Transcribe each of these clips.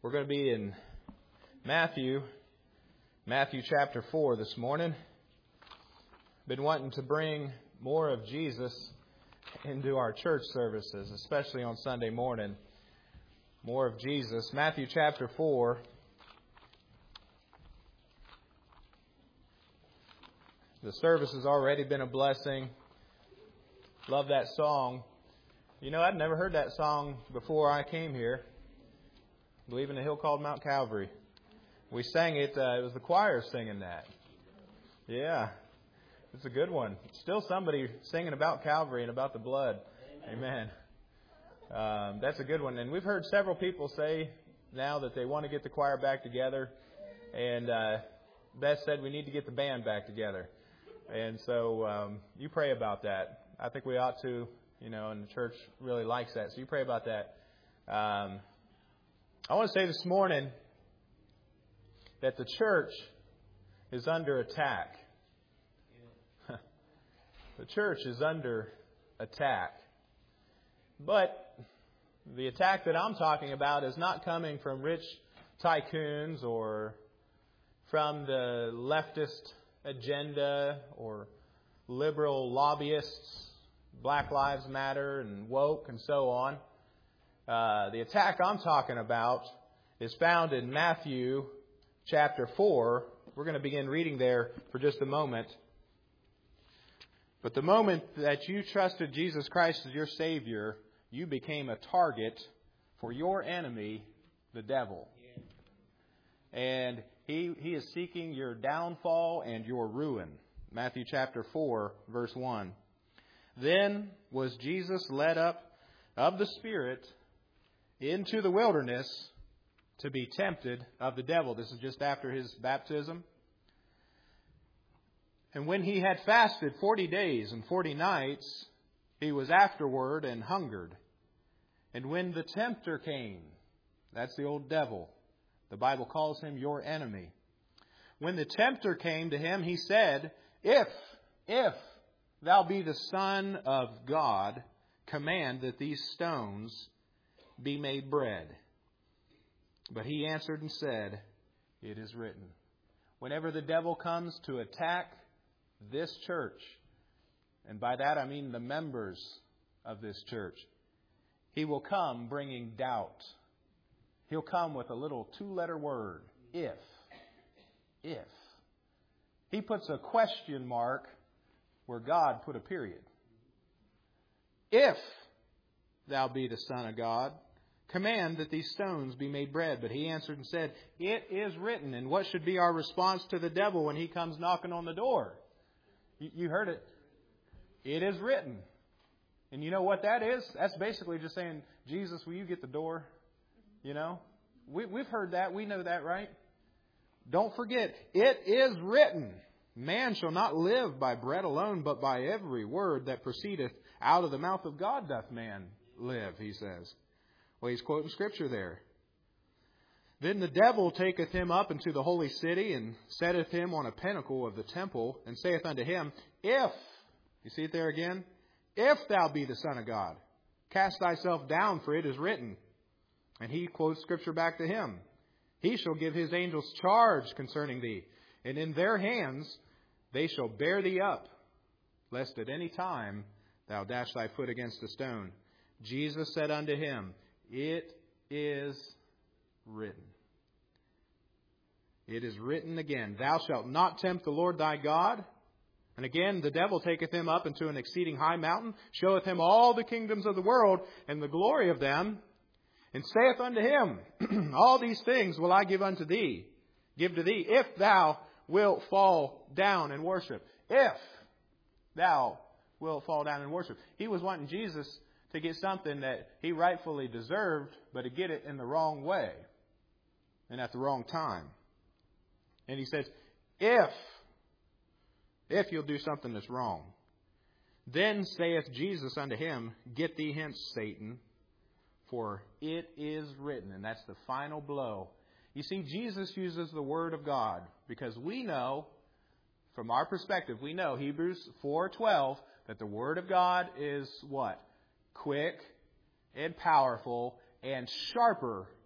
We're going to be in Matthew chapter 4 this morning. Been wanting to bring more of Jesus into our church services, especially on Sunday morning. More of Jesus. Matthew chapter 4. The service has already been a blessing. Love that song. You know, I'd never heard that song before I came here. Believe in a hill called Mount Calvary. We sang it. It was the choir singing that. Yeah. It's a good one. Still somebody singing about Calvary and about the blood. Amen. That's a good one. And we've heard several people say now that they want to get the choir back together. And Beth said we need to get the band back together. And so you pray about that. I think we ought to, and the church really likes that. So you pray about that. I want to say this morning that the church is under attack. The church is under attack. But the attack that I'm talking about is not coming from rich tycoons or from the leftist agenda or liberal lobbyists, Black Lives Matter and woke and so on. The attack I'm talking about is found in Matthew chapter 4. We're going to begin reading there for just a moment. But the moment that you trusted Jesus Christ as your Savior, you became a target for your enemy, the devil. And he is seeking your downfall and your ruin. Matthew chapter 4, verse 1. Then was Jesus led up of the Spirit into the wilderness to be tempted of the devil. This is just after his baptism. And when he had fasted 40 days and 40 nights, he was afterward and hungered. And when the tempter came, that's the old devil. The Bible calls him your enemy. When the tempter came to him, he said, If thou be the Son of God, command that these stones be made bread. But he answered and said, It is written. Whenever the devil comes to attack this church, and by that I mean the members of this church, he will come bringing doubt. He'll come with a little two-letter word, if. If. He puts a question mark where God put a period. If thou be the Son of God, command that these stones be made bread. But he answered and said, It is written. And what should be our response to the devil when he comes knocking on the door? You heard it. It is written. And you know what that is? That's basically just saying, Jesus, will you get the door? We've heard that. We know that, right? Don't forget, it is written. Man shall not live by bread alone, but by every word that proceedeth out of the mouth of God doth man live, he says. Well, he's quoting Scripture there. Then the devil taketh him up into the holy city, and setteth him on a pinnacle of the temple, and saith unto him, If, you see it there again, if thou be the Son of God, cast thyself down, for it is written. And he quotes Scripture back to him. He shall give his angels charge concerning thee, and in their hands they shall bear thee up, lest at any time thou dash thy foot against a stone. Jesus said unto him, It is written. It is written again, Thou shalt not tempt the Lord thy God. And again, the devil taketh him up into an exceeding high mountain, showeth him all the kingdoms of the world and the glory of them, and saith unto him, All these things will I give to thee, if thou wilt fall down and worship. If thou wilt fall down and worship. He was wanting Jesus to get something that he rightfully deserved, but to get it in the wrong way and at the wrong time. And he says, if you'll do something that's wrong. Then saith Jesus unto him, Get thee hence, Satan, for it is written. And that's the final blow. You see, Jesus uses the Word of God because we know, from our perspective, we know Hebrews 4:12, that the Word of God is what? Quick and powerful and sharper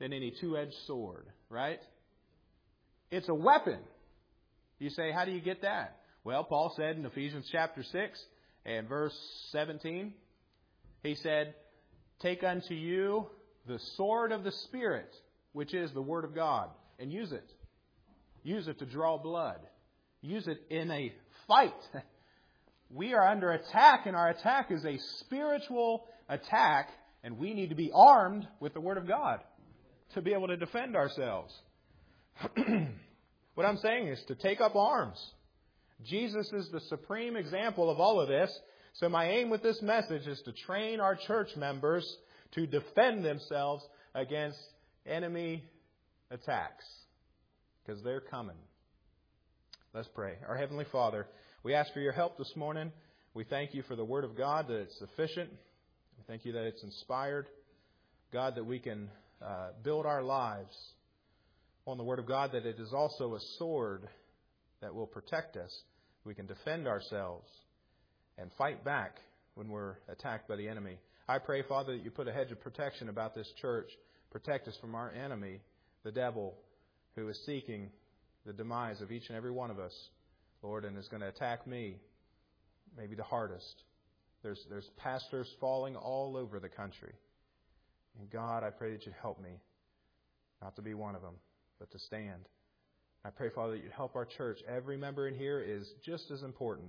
than any two-edged sword, right? It's a weapon. You say, how do you get that? Well, Paul said in Ephesians chapter 6 and verse 17, he said, take unto you the sword of the Spirit, which is the Word of God, and use it. Use it to draw blood. Use it in a fight. We are under attack, and our attack is a spiritual attack, and we need to be armed with the Word of God to be able to defend ourselves. What I'm saying is to take up arms. Jesus is the supreme example of all of this. So my aim with this message is to train our church members to defend themselves against enemy attacks, because they're coming. Let's pray. Our Heavenly Father, we ask for your help this morning. We thank you for the Word of God, that it's sufficient. We thank you that it's inspired. God, that we can build our lives on the Word of God, that it is also a sword that will protect us. We can defend ourselves and fight back when we're attacked by the enemy. I pray, Father, that you put a hedge of protection about this church. Protect us from our enemy, the devil, who is seeking the demise of each and every one of us, Lord, and is going to attack me, maybe the hardest. There's pastors falling all over the country. And God, I pray that you'd help me not to be one of them, but to stand. I pray, Father, that you'd help our church. Every member in here is just as important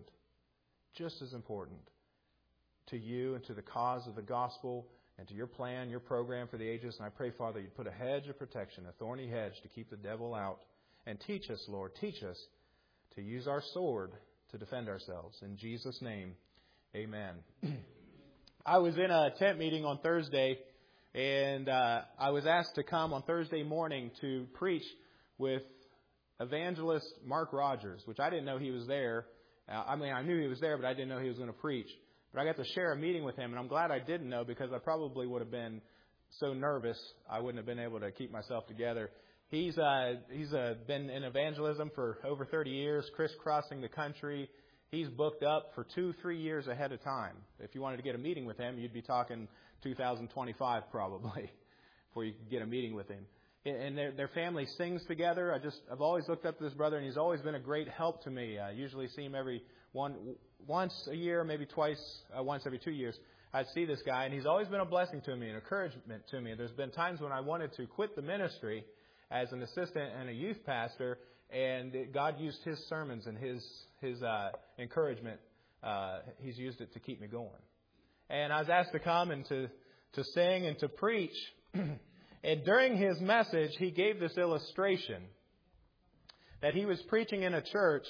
to you and to the cause of the gospel and to your plan, your program for the ages. And I pray, Father, you'd put a hedge of protection, a thorny hedge to keep the devil out. And teach us, Lord, teach us to use our sword to defend ourselves. In Jesus' name, amen. I was in a tent meeting on Thursday, and I was asked to come on Thursday morning to preach with evangelist Mark Rogers, which I didn't know he was there. I knew he was there, but I didn't know he was going to preach. But I got to share a meeting with him, and I'm glad I didn't know, because I probably would have been so nervous I wouldn't have been able to keep myself together. He's been in evangelism for over 30 years, crisscrossing the country. He's booked up for 2-3 years ahead of time. If you wanted to get a meeting with him, you'd be talking 2025 probably before you could get a meeting with him. And their family sings together. I've always looked up to this brother, and he's always been a great help to me. I usually see him once a year, maybe once every 2 years. I'd see this guy, and he's always been a blessing to me, an encouragement to me. There's been times when I wanted to quit the ministry as an assistant and a youth pastor, and God used his sermons and his encouragement. He's used it to keep me going. And I was asked to come and to sing and to preach. And during his message, he gave this illustration that he was preaching in a church,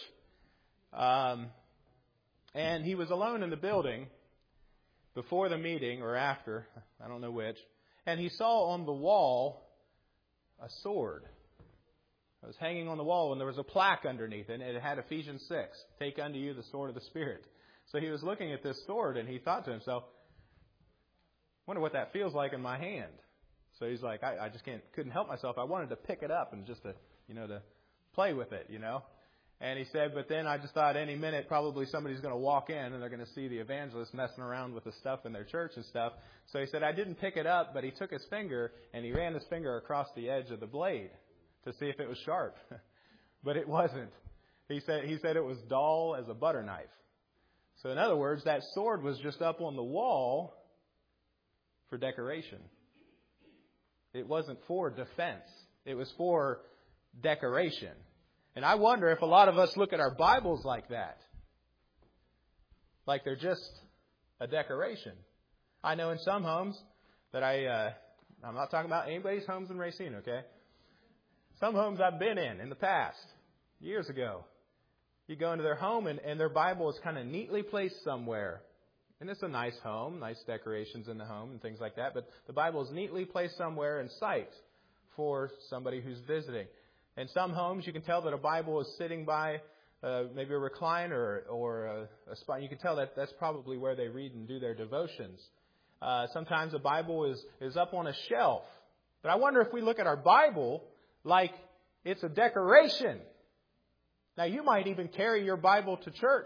and he was alone in the building before the meeting or after, I don't know which, and he saw on the wall a sword. It was hanging on the wall, and there was a plaque underneath it, and it had Ephesians 6, take unto you the sword of the Spirit. So he was looking at this sword, and he thought to himself, wonder what that feels like in my hand. So he's like, I just couldn't help myself. I wanted to pick it up and just to play with it, And he said, but then I just thought any minute probably somebody's going to walk in and they're going to see the evangelist messing around with the stuff in their church and stuff. So he said, I didn't pick it up, but he took his finger and he ran his finger across the edge of the blade to see if it was sharp. But it wasn't. He said it was dull as a butter knife. So in other words, that sword was just up on the wall for decoration. It wasn't for defense. It was for decoration. And I wonder if a lot of us look at our Bibles like that. Like they're just a decoration. I know in some homes that I'm not talking about anybody's homes in Racine, okay? Some homes I've been in the past, years ago. You go into their home and their Bible is kind of neatly placed somewhere. And it's a nice home, nice decorations in the home and things like that. But the Bible is neatly placed somewhere in sight for somebody who's visiting. In some homes, you can tell that a Bible is sitting by maybe a recliner or a spot. You can tell that that's probably where they read and do their devotions. Sometimes a Bible is up on a shelf. But I wonder if we look at our Bible like it's a decoration. Now, you might even carry your Bible to church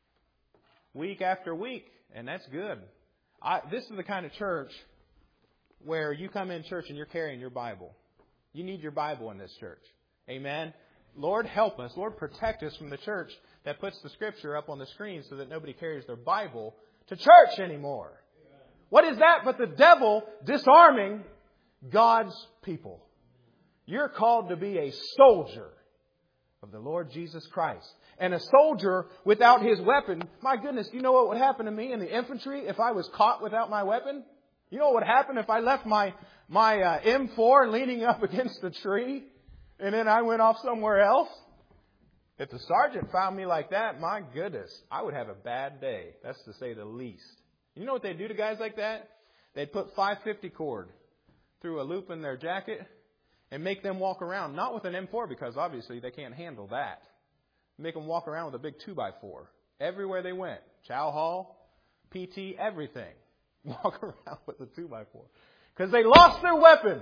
week after week, and that's good. This is the kind of church where you come in church and you're carrying your Bible. You need your Bible in this church. Amen. Lord, help us. Lord, protect us from the church that puts the Scripture up on the screen so that nobody carries their Bible to church anymore. What is that but the devil disarming God's people? You're called to be a soldier of the Lord Jesus Christ. And a soldier without his weapon, my goodness, you know what would happen to me in the infantry if I was caught without my weapon? You know what would happen if I left my M4 leaning up against the tree and then I went off somewhere else? If the sergeant found me like that, my goodness, I would have a bad day. That's to say the least. You know what they do to guys like that? They'd put 550 cord through a loop in their jacket and make them walk around, not with an M4 because obviously they can't handle that. Make them walk around with a big 2x4 everywhere they went. Chow hall, PT, everything. Walk around with a 2x4 because they lost their weapon.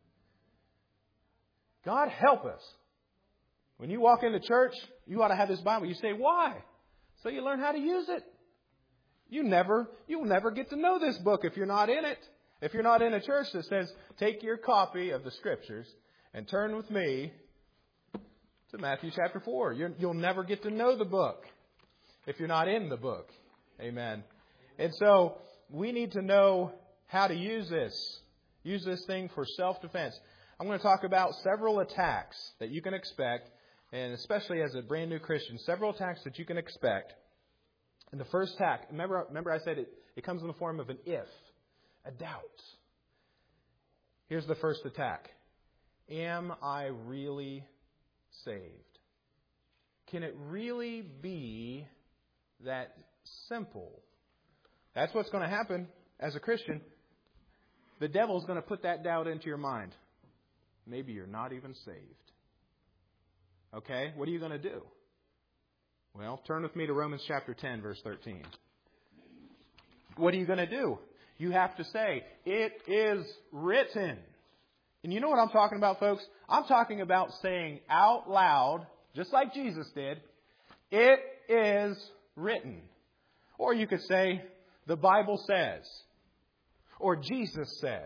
God help us. When you walk into church, you ought to have this Bible. You say, why? So you learn how to use it. You'll never get to know this book if you're not in it. If you're not in a church that says, take your copy of the Scriptures and turn with me to Matthew chapter 4. You'll never get to know the book if you're not in the book. Amen. And so we need to know how to use this thing for self-defense. I'm going to talk about several attacks that you can expect, and especially as a brand new Christian, several attacks that you can expect. And the first attack, remember I said it comes in the form of an if, a doubt. Here's the first attack. Am I really saved? Can it really be that simple? That's what's going to happen as a Christian. The devil's going to put that doubt into your mind. Maybe you're not even saved. Okay, what are you going to do? Well, turn with me to Romans chapter 10, verse 13. What are you going to do? You have to say, it is written. And you know what I'm talking about, folks? I'm talking about saying out loud, just like Jesus did, it is written. Or you could say, the Bible says. Or Jesus said.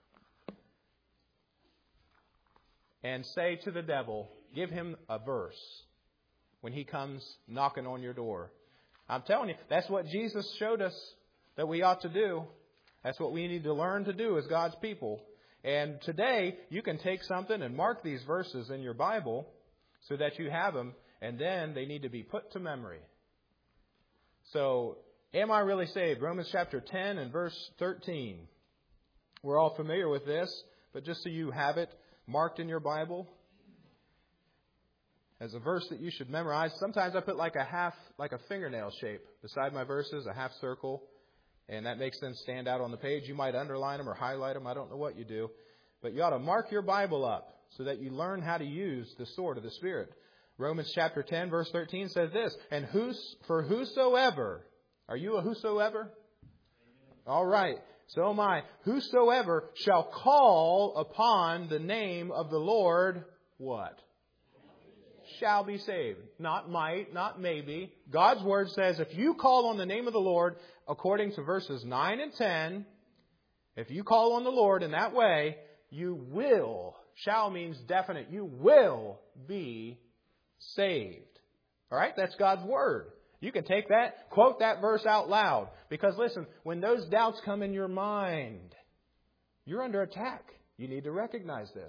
And say to the devil, give him a verse when he comes knocking on your door. I'm telling you, that's what Jesus showed us that we ought to do. That's what we need to learn to do as God's people. And today, you can take something and mark these verses in your Bible so that you have them, and then they need to be put to memory. So, am I really saved? Romans chapter 10 and verse 13. We're all familiar with this, but just so you have it marked in your Bible as a verse that you should memorize. Sometimes I put like a fingernail shape beside my verses, a half circle, and that makes them stand out on the page. You might underline them or highlight them. I don't know what you do. But you ought to mark your Bible up so that you learn how to use the sword of the Spirit. Romans chapter 10, verse 13 says this, and for whosoever, are you a whosoever? All right, so am I. Whosoever shall call upon the name of the Lord, what? Shall be saved. Not might, not maybe. God's Word says if you call on the name of the Lord, according to verses 9 and 10, if you call on the Lord in that way, you will. Shall means definite. You will be saved. All right? That's God's Word. You can take that, quote that verse out loud. Because listen, when those doubts come in your mind, you're under attack. You need to recognize this.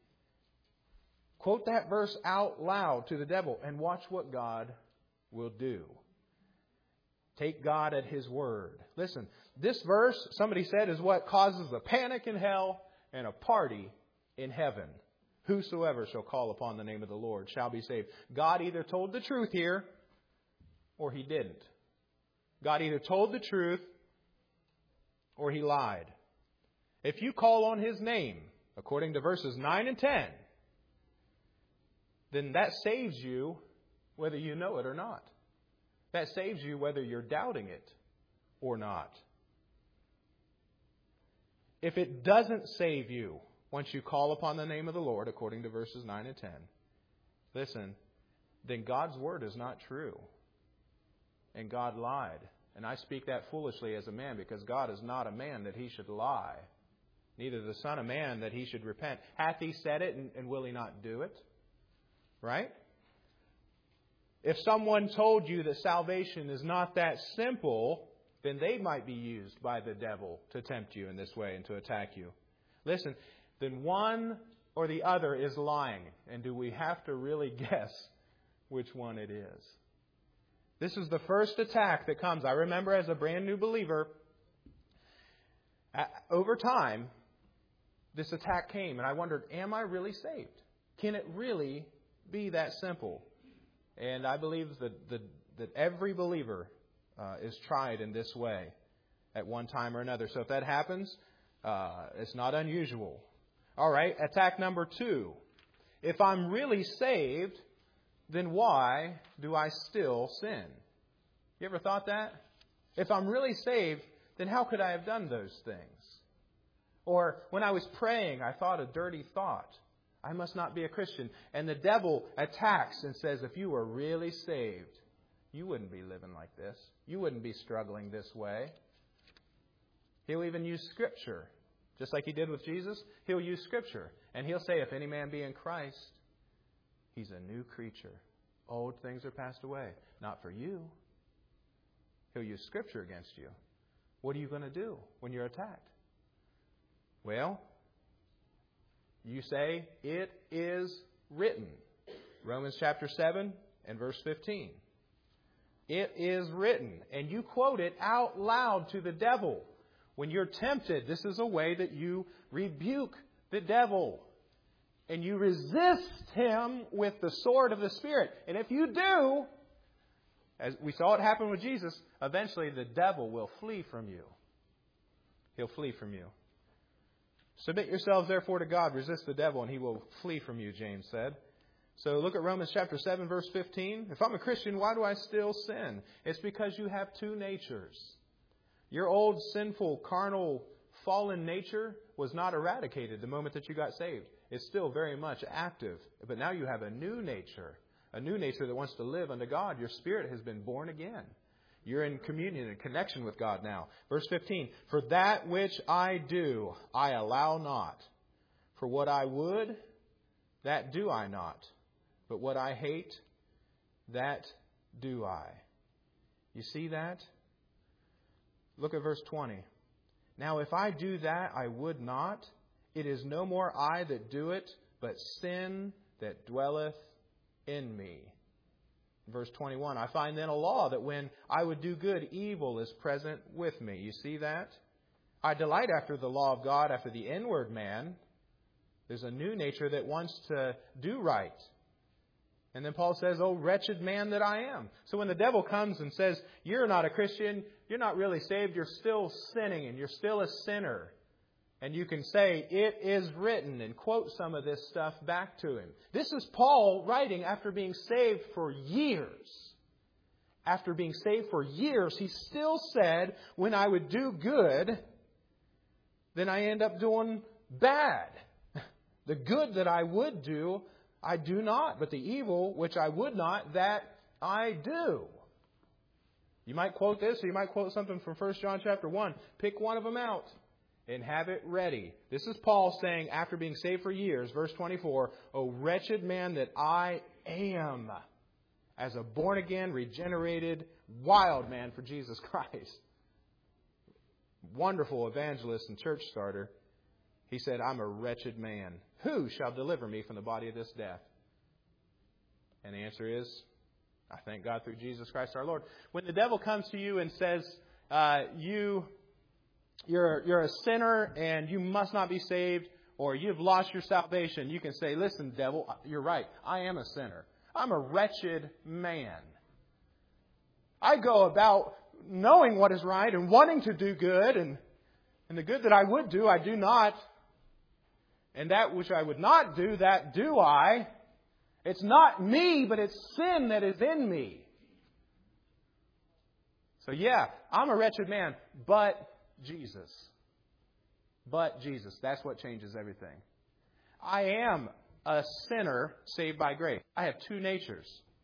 Quote that verse out loud to the devil and watch what God will do. Take God at His word. Listen, this verse, somebody said, is what causes a panic in hell and a party in heaven. Whosoever shall call upon the name of the Lord shall be saved. God either told the truth here or He didn't. God either told the truth or He lied. If you call on His name, according to verses 9 and 10, then that saves you whether you know it or not. That saves you whether you're doubting it or not. If it doesn't save you once you call upon the name of the Lord, according to verses 9 and 10, listen, then God's word is not true. And God lied. And I speak that foolishly as a man because God is not a man that He should lie. neither the Son of Man that he should repent. Hath he said it, and will he not do it? Right? If someone told you that salvation is not that simple, then they might be used by the devil to tempt you in this way and to attack you. Listen, then one or the other is lying. And do we have to really guess which one it is? This is the first attack that comes. I remember as a brand new believer, over time, this attack came. And I wondered, am I really saved? Can it really be that simple? And I believe that every believer is tried in this way at one time or another. So if that happens, it's not unusual. All right, attack number 2. If I'm really saved, then why do I still sin? You ever thought that? If I'm really saved, then how could I have done those things? Or when I was praying, I thought a dirty thought. I must not be a Christian. And the devil attacks and says, if you were really saved, you wouldn't be living like this. You wouldn't be struggling this way. He'll even use Scripture. Just like he did with Jesus, he'll use Scripture. And he'll say, if any man be in Christ, he's a new creature. Old things are passed away. Not for you. He'll use Scripture against you. What are you going to do when you're attacked? Well, you say, it is written. Romans chapter 7 and verse 15. It is written. And you quote it out loud to the devil. When you're tempted, this is a way that you rebuke the devil. And you resist him with the sword of the Spirit. And if you do, as we saw it happen with Jesus, eventually the devil will flee from you. He'll flee from you. Submit yourselves therefore to God. Resist the devil and he will flee from you, James said. So look at Romans chapter 7, verse 15. If I'm a Christian, why do I still sin? It's because you have two natures. Your old sinful, carnal, fallen nature was not eradicated the moment that you got saved. It's still very much active. But now you have a new nature that wants to live unto God. Your spirit has been born again. You're in communion and connection with God now. Verse 15, for that which I do, I allow not. For what I would, that do I not. But what I hate, that do I. You see that? Look at verse 20. Now if I do that I would not, it is no more I that do it, but sin that dwelleth in me. Verse 21, I find then a law that when I would do good, evil is present with me. You see that? I delight after the law of God, after the inward man. There's a new nature that wants to do right. And then Paul says, oh, wretched man that I am. So when the devil comes and says, you're not a Christian, you're not really saved, you're still sinning and you're still a sinner. And you can say, it is written, and quote some of this stuff back to him. This is Paul writing after being saved for years. After being saved for years, he still said, when I would do good, then I end up doing bad. The good that I would do, I do not. But the evil, which I would not, that I do. You might quote this, or you might quote something from 1 John chapter 1. Pick one of them out and have it ready. This is Paul saying, after being saved for years, verse 24, O wretched man that I am, as a born-again, regenerated, wild man for Jesus Christ. Wonderful evangelist and church starter. He said, I'm a wretched man. Who shall deliver me from the body of this death? And the answer is, I thank God through Jesus Christ our Lord. When the devil comes to you and says, You're a sinner and you must not be saved, or you've lost your salvation, you can say, listen, devil, you're right. I am a sinner. I'm a wretched man. I go about knowing what is right and wanting to do good, and the good that I would do, I do not. And that which I would not do, that do I. It's not me, but it's sin that is in me. So yeah, I'm a wretched man, but Jesus. But Jesus. That's what changes everything. I am a sinner saved by grace. I have two natures.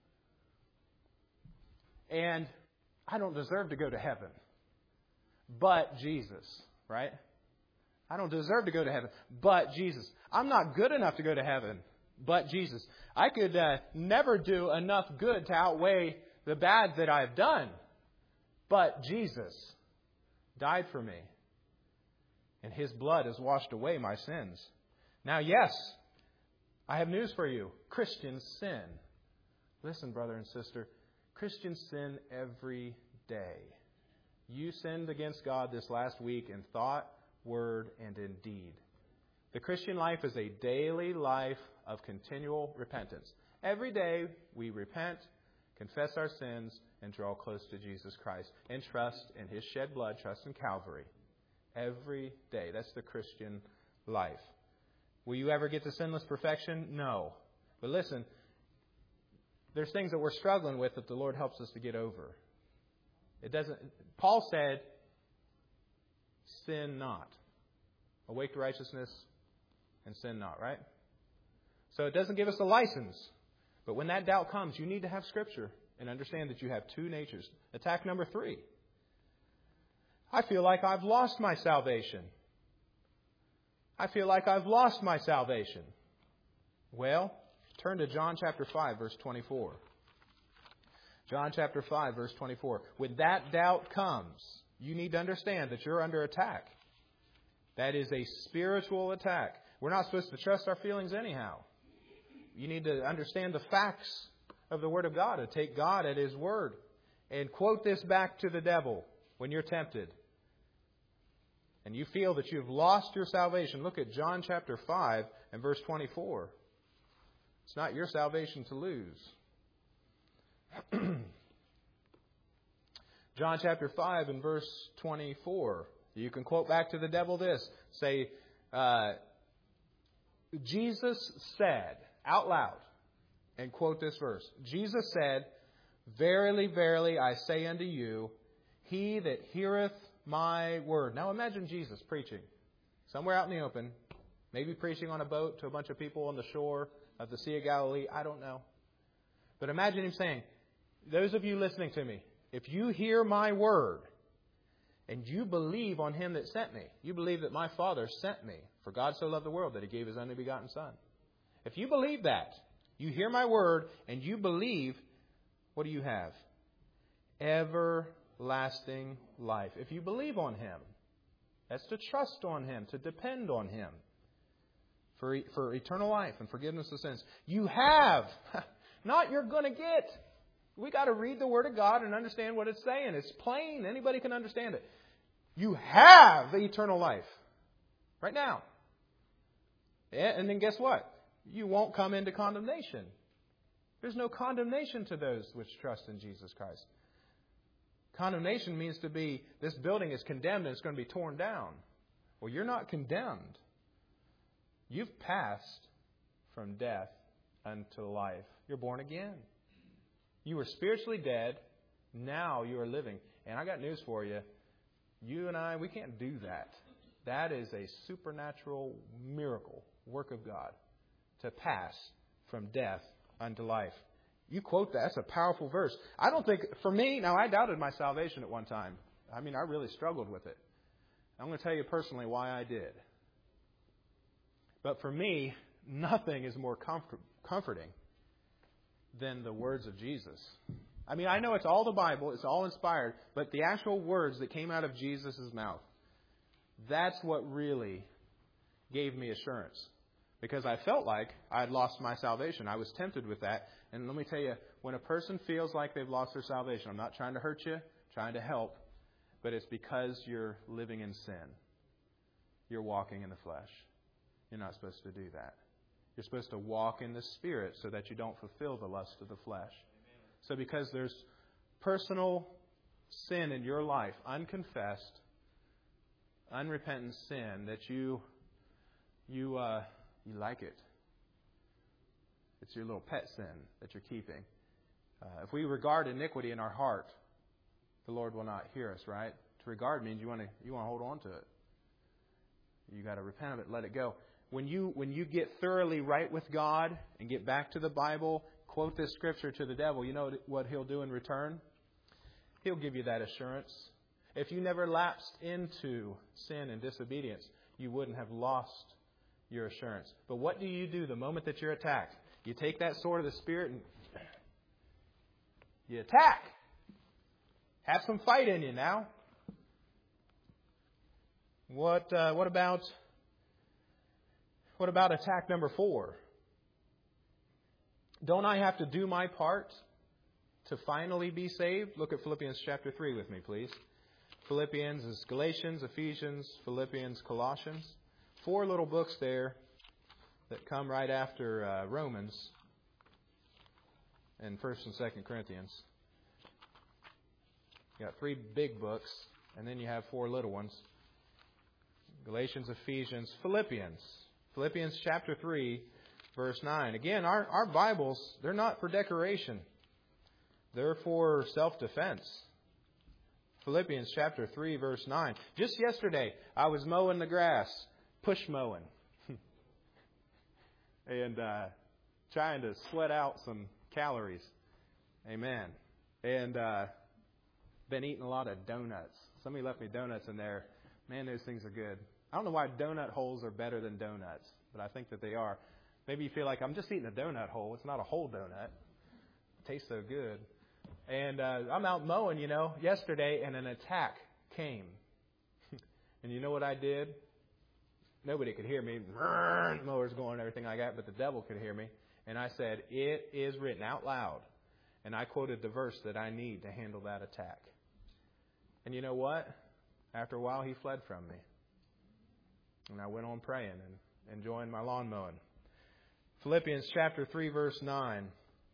And I don't deserve to go to heaven. But Jesus, right? I don't deserve to go to heaven, but Jesus. I'm not good enough to go to heaven, but Jesus. I could never do enough good to outweigh the bad that I've done, but Jesus died for me. And His blood has washed away my sins. Now, yes, I have news for you. Christians sin. Listen, brother and sister, Christians sin every day. You sinned against God this last week in thought, word, and in deed. The Christian life is a daily life of continual repentance. Every day we repent, confess our sins, and draw close to Jesus Christ. And trust in His shed blood, trust in Calvary. Every day. That's the Christian life. Will you ever get to sinless perfection? No. But listen, there's things that we're struggling with that the Lord helps us to get over. It doesn't. Paul said, sin not. Awake to righteousness and sin not, right? So it doesn't give us a license. But when that doubt comes, you need to have Scripture and understand that you have two natures. Attack number 3. I feel like I've lost my salvation. I feel like I've lost my salvation. Well, turn to John chapter 5, verse 24. John chapter 5, verse 24. When that doubt comes, you need to understand that you're under attack. That is a spiritual attack. We're not supposed to trust our feelings anyhow. You need to understand the facts of the Word of God and take God at His Word. And quote this back to the devil when you're tempted. And you feel that you've lost your salvation. Look at John chapter 5 and verse 24. It's not your salvation to lose. John chapter 5 and verse 24. You can quote back to the devil this. Say, Jesus said, out loud, and quote this verse. Jesus said, verily, verily, I say unto you, he that heareth my word. Now imagine Jesus preaching somewhere out in the open, maybe preaching on a boat to a bunch of people on the shore of the Sea of Galilee. I don't know. But imagine Him saying, those of you listening to me, if you hear my word and you believe on Him that sent me, you believe that my Father sent me, for God so loved the world that He gave His only begotten Son. If you believe that, you hear my word and you believe, what do you have? Everlasting life. If you believe on Him, that's to trust on Him, to depend on Him for eternal life and forgiveness of sins. You have, not you're going to get. We got to read the Word of God and understand what it's saying. It's plain. Anybody can understand it. You have eternal life right now. And then guess what? You won't come into condemnation. There's no condemnation to those which trust in Jesus Christ. Condemnation means to be, this building is condemned and it's going to be torn down. Well, you're not condemned. You've passed from death unto life. You're born again. You were spiritually dead. Now you are living. And I got news for you. You and I, we can't do that. That is a supernatural miracle, work of God, to pass from death unto life. You quote that. That's a powerful verse. I don't think, for me, now I doubted my salvation at one time. I mean, I really struggled with it. I'm going to tell you personally why I did. But for me, nothing is more comforting than the words of Jesus. I mean, I know it's all the Bible, it's all inspired, but the actual words that came out of Jesus' mouth, that's what really gave me assurance. Because I felt like I had lost my salvation. I was tempted with that. And let me tell you, when a person feels like they've lost their salvation, I'm not trying to hurt you, trying to help, but it's because you're living in sin. You're walking in the flesh. You're not supposed to do that. You're supposed to walk in the Spirit so that you don't fulfill the lust of the flesh. So because there's personal sin in your life, unconfessed, unrepentant sin, that you like it. It's your little pet sin that you're keeping. If we regard iniquity in our heart, the Lord will not hear us, right? To regard means you want to hold on to it. You got to repent of it, let it go. When you get thoroughly right with God and get back to the Bible, quote this scripture to the devil, you know what he'll do in return? He'll give you that assurance. If you never lapsed into sin and disobedience, you wouldn't have lost your assurance. But what do you do the moment that you're attacked? You take that sword of the Spirit and you attack. Have some fight in you now. What about attack number 4? Don't I have to do my part to finally be saved? Look at Philippians chapter 3 with me, please. Philippians is Galatians, Ephesians, Philippians, Colossians. 4 little books there that come right after Romans and 1st and 2nd Corinthians. You got 3 big books, and then you have 4 little ones. Galatians, Ephesians, Philippians. Philippians chapter 3, verse 9. Again, our Bibles, they're not for decoration. They're for self-defense. Philippians chapter 3, verse 9. Just yesterday, I was mowing the grass, push mowing, and trying to sweat out some calories. Amen. And been eating a lot of donuts. Somebody left me donuts in there. Man, those things are good. I don't know why donut holes are better than donuts, but I think that they are. Maybe you feel like I'm just eating a donut hole. It's not a whole donut. It tastes so good. And I'm out mowing, yesterday, and an attack came. And you know what I did? Nobody could hear me. The mower's going and everything like that, but the devil could hear me. And I said, "It is written," out loud. And I quoted the verse that I need to handle that attack. And you know what? After a while, he fled from me. And I went on praying and enjoying my lawn mowing. Philippians chapter 3, verse 9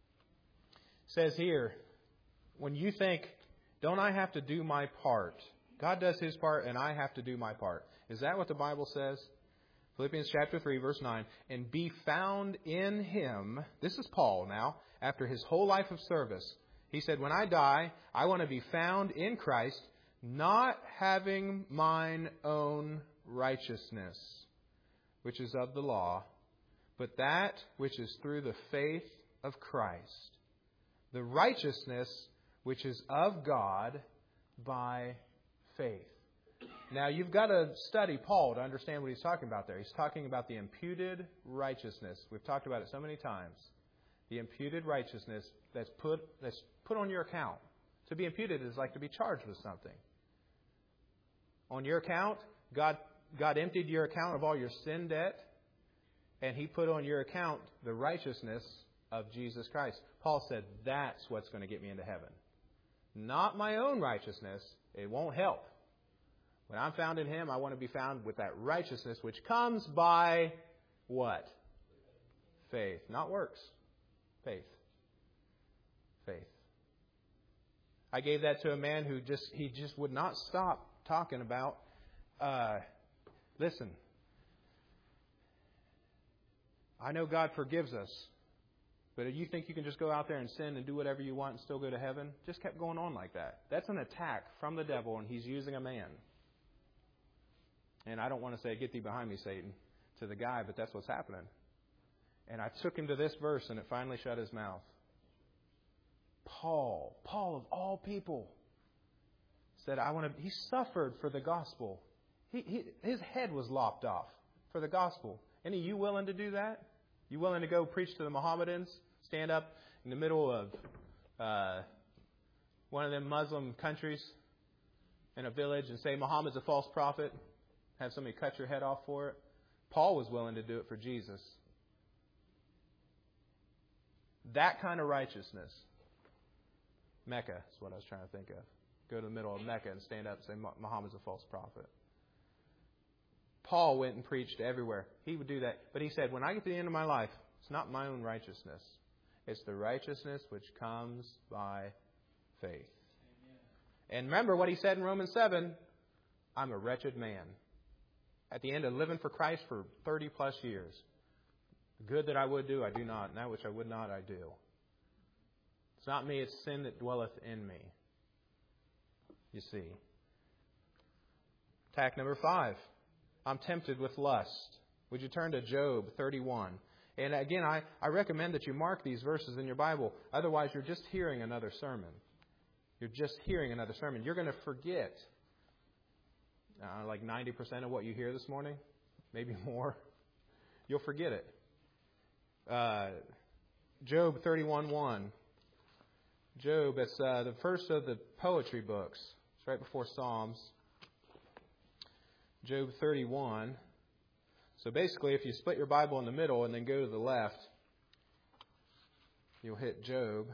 says here, when you think, don't I have to do my part? God does His part and I have to do my part. Is that what the Bible says? Philippians chapter 3, verse 9. And be found in Him. This is Paul now, after his whole life of service. He said, when I die, I want to be found in Christ, not having mine own righteousness, which is of the law, but that which is through the faith of Christ, the righteousness which is of God by faith. Now, you've got to study Paul to understand what he's talking about there. He's talking about the imputed righteousness. We've talked about it so many times. The imputed righteousness that's put on your account. To be imputed is like to be charged with something. On your account, God emptied your account of all your sin debt, and He put on your account the righteousness of Jesus Christ. Paul said, that's what's going to get me into heaven. Not my own righteousness. It won't help. When I'm found in Him, I want to be found with that righteousness which comes by what? Faith. Not works. Faith. Faith. I gave that to a man who just would not stop talking about, listen, I know God forgives us, but if you think you can just go out there and sin and do whatever you want and still go to heaven, just kept going on like that. That's an attack from the devil, and he's using a man. And I don't want to say, get thee behind me, Satan, to the guy, but that's what's happening. And I took him to this verse, and it finally shut his mouth. Paul of all people, said, he suffered for the gospel. His head was lopped off for the gospel. Any of you willing to do that? You willing to go preach to the Mohammedans? Stand up in the middle of one of them Muslim countries in a village and say, Muhammad's a false prophet? Have somebody cut your head off for it? Paul was willing to do it for Jesus. That kind of righteousness. Mecca is what I was trying to think of. Go to the middle of Mecca and stand up and say, Muhammad's a false prophet. Paul went and preached everywhere. He would do that. But he said, when I get to the end of my life, it's not my own righteousness. It's the righteousness which comes by faith. Amen. And remember what he said in Romans 7, I'm a wretched man. At the end of living for Christ for 30 plus years. The good that I would do, I do not. And that which I would not, I do. It's not me, it's sin that dwelleth in me. You see. Attack number 5. I'm tempted with lust. Would you turn to Job 31? And again, I recommend that you mark these verses in your Bible. Otherwise, you're just hearing another sermon. You're just hearing another sermon. You're going to forget like 90% of what you hear this morning. maybe more. You'll forget it. Job 31:1. Job, it's the first of the poetry books. It's right before Psalms. Job 31. So basically, if you split your Bible in the middle and then go to the left, you'll hit Job.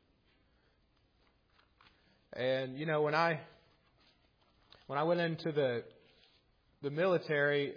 And you know, when I went into the military,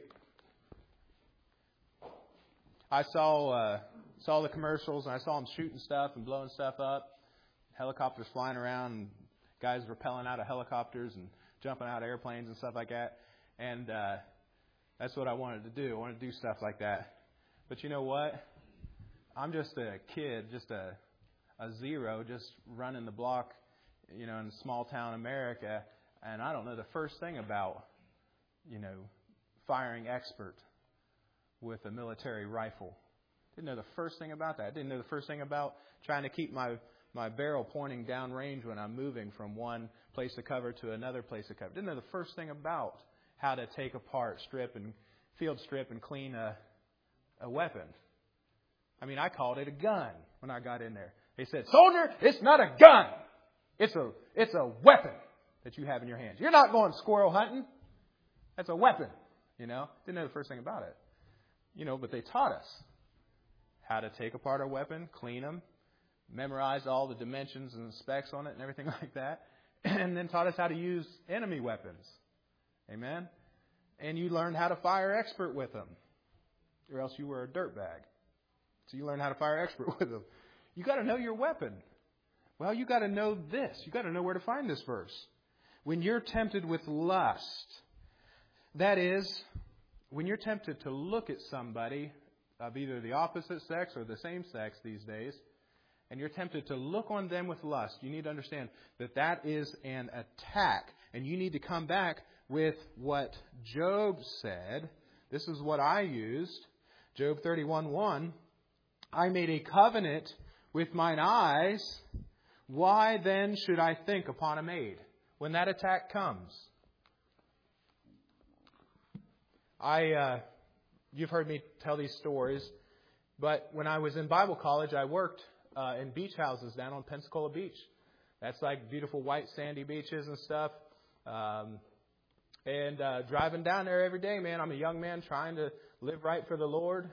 I saw the commercials, and I saw them shooting stuff and blowing stuff up, helicopters flying around, and guys rappelling out of helicopters and jumping out of airplanes and stuff like that. And that's what I wanted to do. I wanted to do stuff like that. But you know what? I'm just a kid, just a zero, just running the block, you know, in small town America, and I don't know the first thing about, you know, firing expert with a military rifle. Didn't know the first thing about that. I didn't know the first thing about trying to keep my barrel pointing downrange when I'm moving from one place of cover to another place of cover. Didn't know the first thing about how to take apart, field strip and clean a weapon. I mean, I called it a gun when I got in there. They said, "Soldier, it's not a gun. It's a weapon that you have in your hands. You're not going squirrel hunting. That's a weapon." You know, didn't know the first thing about it. You know, but they taught us how to take apart our weapon, clean them, memorize all the dimensions and the specs on it and everything like that, and then taught us how to use enemy weapons. Amen? And you learned how to fire expert with them, or else you were a dirtbag. So you learn how to fire expert with them. You got to know your weapon. Well, you got to know this. You got to know where to find this verse. When you're tempted with lust, that is, when you're tempted to look at somebody of either the opposite sex or the same sex these days, and you're tempted to look on them with lust, you need to understand that that is an attack. And you need to come back with what Job said. This is what I used. Job 31:1. I made a covenant with mine eyes. Why then should I think upon a maid? When that attack comes. You've heard me tell these stories, but when I was in Bible college, I worked in beach houses down on Pensacola Beach. That's like beautiful white sandy beaches and stuff. And driving down there every day, man, I'm a young man trying to live right for the Lord.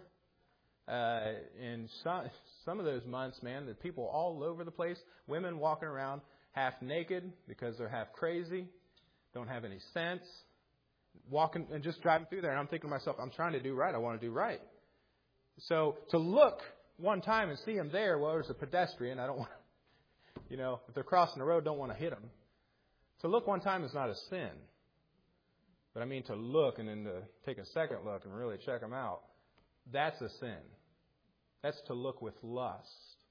And some of those months, man, the people all over the place, women walking around half naked because they're half crazy, don't have any sense, walking and just driving through there. And I'm thinking to myself, I'm trying to do right. I want to do right. So to look one time and see them there, well, there's a pedestrian. I don't want, you know, if they're crossing the road, don't want to hit them. To look one time is not a sin. But I mean to look and then to take a second look and really check them out, that's a sin. That's to look with lust.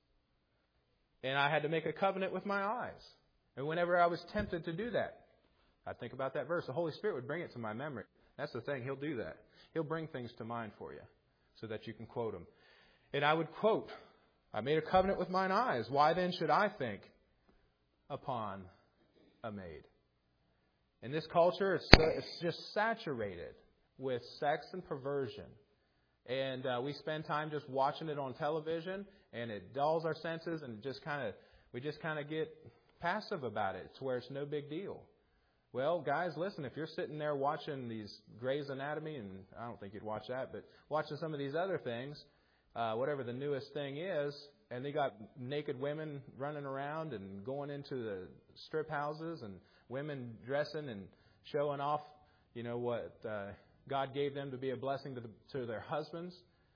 And I had to make a covenant with my eyes. And whenever I was tempted to do that, I'd think about that verse. The Holy Spirit would bring it to my memory. That's the thing. He'll do that. He'll bring things to mind for you so that you can quote them. And I would quote, I made a covenant with mine eyes. Why then should I think upon a maid? In this culture, it's just saturated with sex and perversion. And we spend time just watching it on television, and it dulls our senses, and we just kind of get passive about it. It's where it's no big deal. Well, guys, listen, if you're sitting there watching these Grey's Anatomy, and I don't think you'd watch that, but watching some of these other things, whatever the newest thing is, and they got naked women running around and going into the strip houses and women dressing and showing off, you know, what God gave them to be a blessing to their husbands.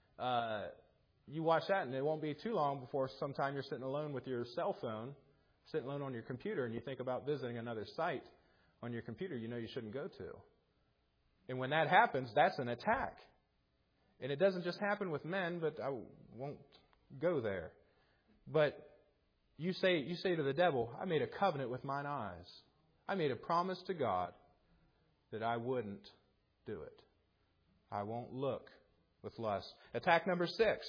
You watch that, and it won't be too long before sometime you're sitting alone with your cell phone, sitting alone on your computer, and you think about visiting another site on your computer you know you shouldn't go to. And when that happens, that's an attack. And it doesn't just happen with men, but I won't go there. But you say to the devil, I made a covenant with mine eyes. I made a promise to God that I wouldn't do it. I won't look with lust. Attack number 6.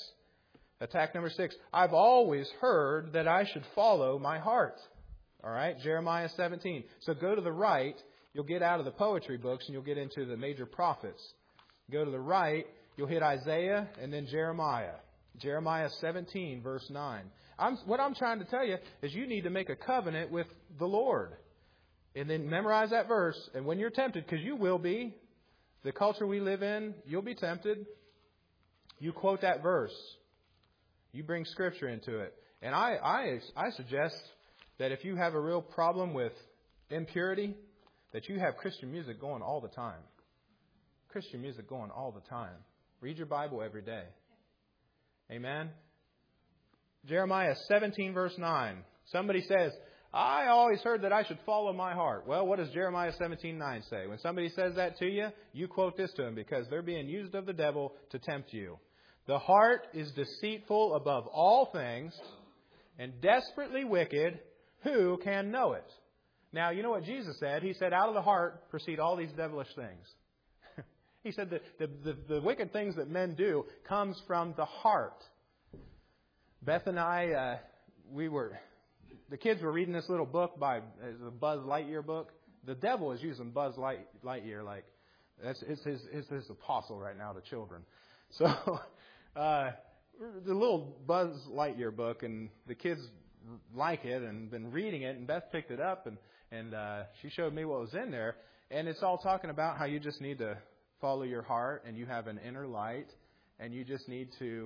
I've always heard that I should follow my heart. All right, Jeremiah 17. So go to the right. You'll get out of the poetry books and you'll get into the major prophets. Go to the right, you'll hit Isaiah and then Jeremiah. Jeremiah 17, verse 9. What I'm trying to tell you is you need to make a covenant with the Lord. And then memorize that verse. And when you're tempted, because you will be, the culture we live in, you'll be tempted. You quote that verse. You bring Scripture into it. And I suggest that if you have a real problem with impurity, that you have Christian music going all the time. Christian music going all the time. Read your Bible every day. Amen? Jeremiah 17, verse 9. Somebody says, I always heard that I should follow my heart. Well, what does Jeremiah 17:9 say? When somebody says that to you, you quote this to them because they're being used of the devil to tempt you. The heart is deceitful above all things and desperately wicked. Who can know it? Now, you know what Jesus said? He said, out of the heart proceed all these devilish things. He said that the wicked things that men do comes from the heart. Beth and I, the kids were reading this little book by the Buzz Lightyear book. The devil is using Buzz Lightyear like it's his apostle right now to children. So the little Buzz Lightyear book, and the kids like it and been reading it, and Beth picked it up and she showed me what was in there, and it's all talking about how you just need to follow your heart, and you have an inner light, and you just need to,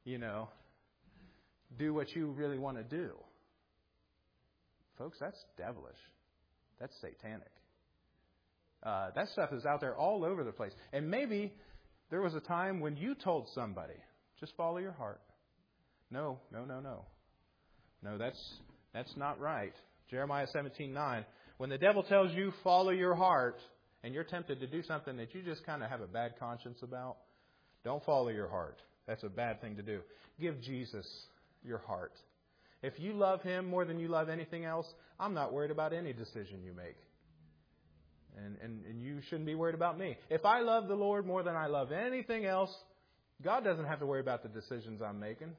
do what you really want to do. Folks, that's devilish. That's satanic. That stuff is out there all over the place. And maybe there was a time when you told somebody, just follow your heart. No, that's not right. Jeremiah 17:9. When the devil tells you follow your heart, and you're tempted to do something that you just kind of have a bad conscience about, don't follow your heart. That's a bad thing to do. Give Jesus your heart. If you love Him more than you love anything else, I'm not worried about any decision you make. And you shouldn't be worried about me. If I love the Lord more than I love anything else, God doesn't have to worry about the decisions I'm making.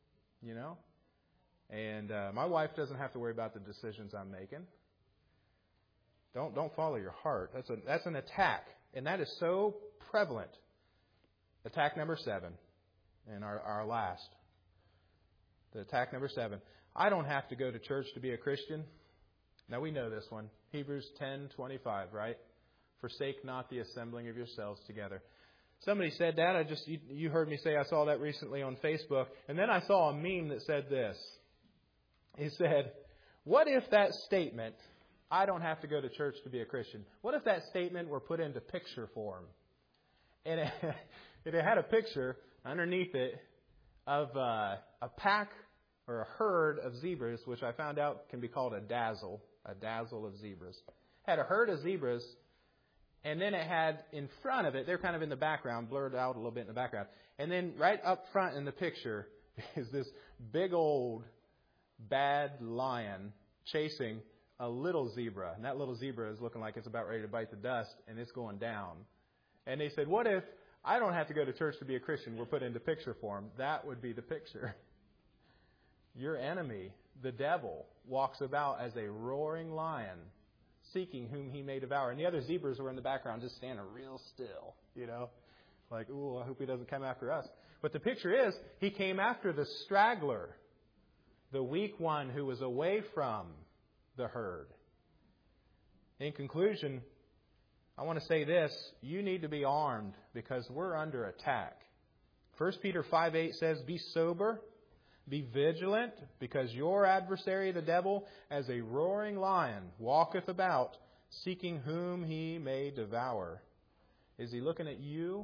And my wife doesn't have to worry about the decisions I'm making. Don't follow your heart. That's an attack. And that is so prevalent. Attack number 7. And our last. The attack number 7. I don't have to go to church to be a Christian. Now we know this one. Hebrews 10:25, right? Forsake not the assembling of yourselves together. Somebody said that. You heard me say I saw that recently on Facebook. And then I saw a meme that said this. He said, what if that statement, I don't have to go to church to be a Christian, what if that statement were put into picture form? And it had a picture underneath it of a pack or a herd of zebras, which I found out can be called a dazzle of zebras. Had a herd of zebras, and then it had in front of it, they're kind of in the background, blurred out a little bit in the background, and then right up front in the picture is this big old bad lion chasing a little zebra, and that little zebra is looking like it's about ready to bite the dust, and it's going down. And they said, what if I don't have to go to church to be a Christian? We're put into picture form. That would be the picture. Your enemy, the devil, walks about as a roaring lion, seeking whom he may devour. And the other zebras were in the background just standing real still, like, ooh, I hope he doesn't come after us. But the picture is, he came after the straggler, the weak one who was away from the herd. In conclusion, I want to say this. You need to be armed because we're under attack. 1 Peter 5:8 says, be sober, be vigilant, because your adversary, the devil, as a roaring lion, walketh about, seeking whom he may devour. Is he looking at you?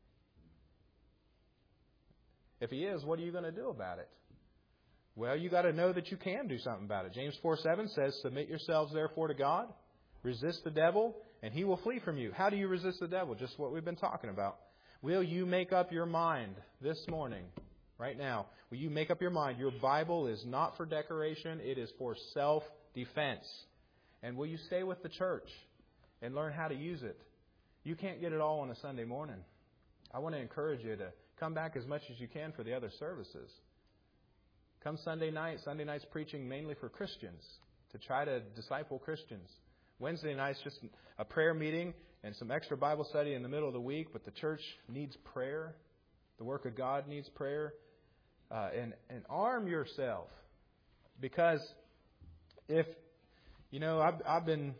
If he is, what are you going to do about it? Well, you got to know that you can do something about it. James 4:7 says, submit yourselves therefore to God, resist the devil, and he will flee from you. How do you resist the devil? Just what we've been talking about. Will you make up your mind this morning, right now? Will you make up your mind? Your Bible is not for decoration. It is for self-defense. And will you stay with the church and learn how to use it? You can't get it all on a Sunday morning. I want to encourage you to come back as much as you can for the other services. Come Sunday night. Sunday night's preaching mainly for Christians, to try to disciple Christians. Wednesday night's just a prayer meeting and some extra Bible study in the middle of the week, but the church needs prayer. The work of God needs prayer. And arm yourself. Because if, I've been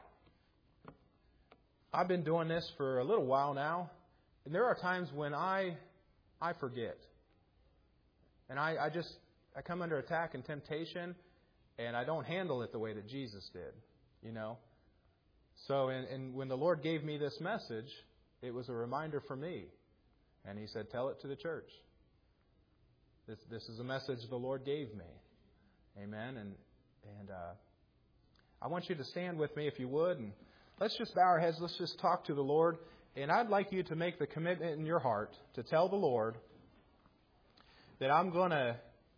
doing this for a little while now, and there are times when I forget. And I come under attack and temptation, and I don't handle it the way that Jesus did, So, and when the Lord gave me this message, it was a reminder for me. And He said, tell it to the church. This is a message the Lord gave me. Amen. And I want you to stand with me if you would. And let's just bow our heads. Let's just talk to the Lord. And I'd like you to make the commitment in your heart to tell the Lord that I'm going to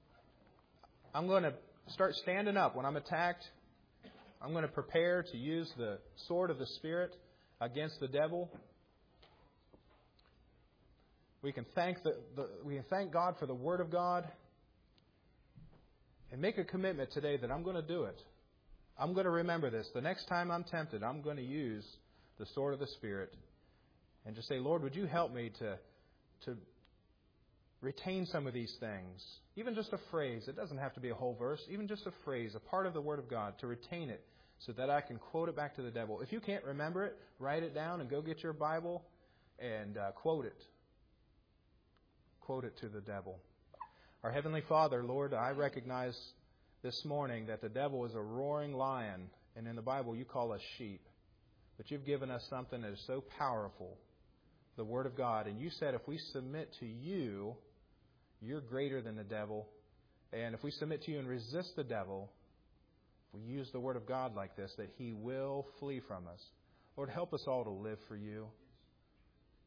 start standing up when I'm attacked. I'm going to prepare to use the sword of the Spirit against the devil. We can thank God for the Word of God and make a commitment today that I'm going to do it. I'm going to remember this. The next time I'm tempted, I'm going to use the sword of the Spirit and just say, Lord, would you help me to retain some of these things? Even just a phrase. It doesn't have to be a whole verse. Even just a phrase, a part of the Word of God, to retain it so that I can quote it back to the devil. If you can't remember it, write it down and go get your Bible and quote it. Quote it to the devil. Our Heavenly Father, Lord, I recognize this morning that the devil is a roaring lion, and in the Bible you call us sheep. But you've given us something that is so powerful, the Word of God. And you said if we submit to you, you're greater than the devil. And if we submit to you and resist the devil, if we use the Word of God like this, that he will flee from us. Lord, help us all to live for you.